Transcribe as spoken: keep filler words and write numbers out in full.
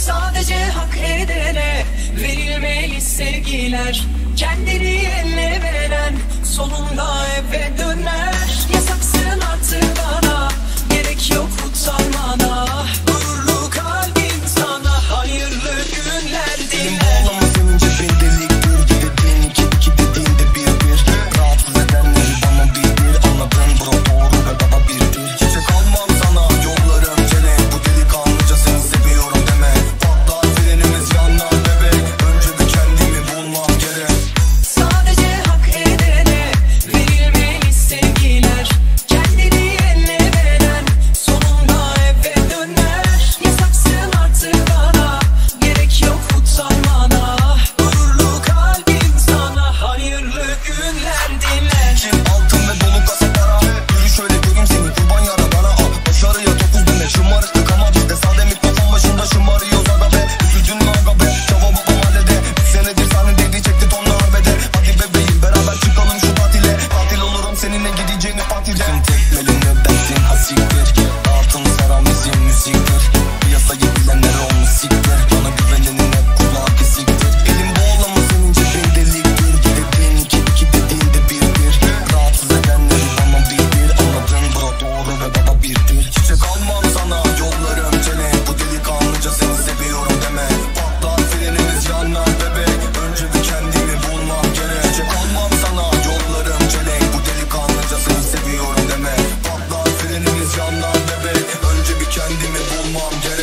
Sadece hak edene verilmeli sevgiler. Kendini eline veren sonunda eve döner. Yasaksın artık bana, gerek yok utanmana. Gururlu kalbim sana hayırlı günler diler. Bağlama senin cebin deliktir. Bir dediğin iki, iki dediğinde bir bir. Rahatsız edenleri bana bir bir. Anladın bro, doğru ve baba bir bir. Çiçek almam sana, yollarım cennet. Bu delikanlıca seni seviyorum deme. Patlar frenimiz yandan bebek. Önce bir kendimi bulmam gerek. Sadece hak edene verilmeli sevgiler. Kendini eline veren sonunda eve döner. Yasaksın artık bana, gerek yok utanmana. Gururlu kalbim sana hayırlı günler diler. Kim altın ve dolu kasa para. Yürü şöyle göreyim seni kurban yaradana. Al başarıya dokuz deme. Şımarıklık ama bizde sade mikrofon başında şımarıyoruz aga be. Üzüldün mü aga be? Cevabı o mahallede. Bir senedir sahne dedi çekti tonla arbede. Hadi bebeğim beraber çıkalım şu tatile. Tatil olurum seninle gideceğini fatile. Tüm tekmelini bensin hasiktir. Altın saran bizim müziktir. Piyasayı bilenler olmuş siktir. Bana güvenenin hep kulağı kesiktir. Elim bağlama senin cebin deliktir. Bir dediğin iki, iki dediğinde bir bir. Rahatsız edenleri bana bir bir. Anladın bro, doğru ve baba bir bir. Çiçek almam sana, yollarım cennet. Bu delikanlıca seni seviyorum deme. Patlar frenimiz yanlar bebek. Önce bir kendimi bulmam gerek. Çiçek almam sana, yollarım cennet. Bu delikanlıca seni seviyorum deme. Patlar frenimiz yanlar bebek. Önce bir kendimi bulmam gerek.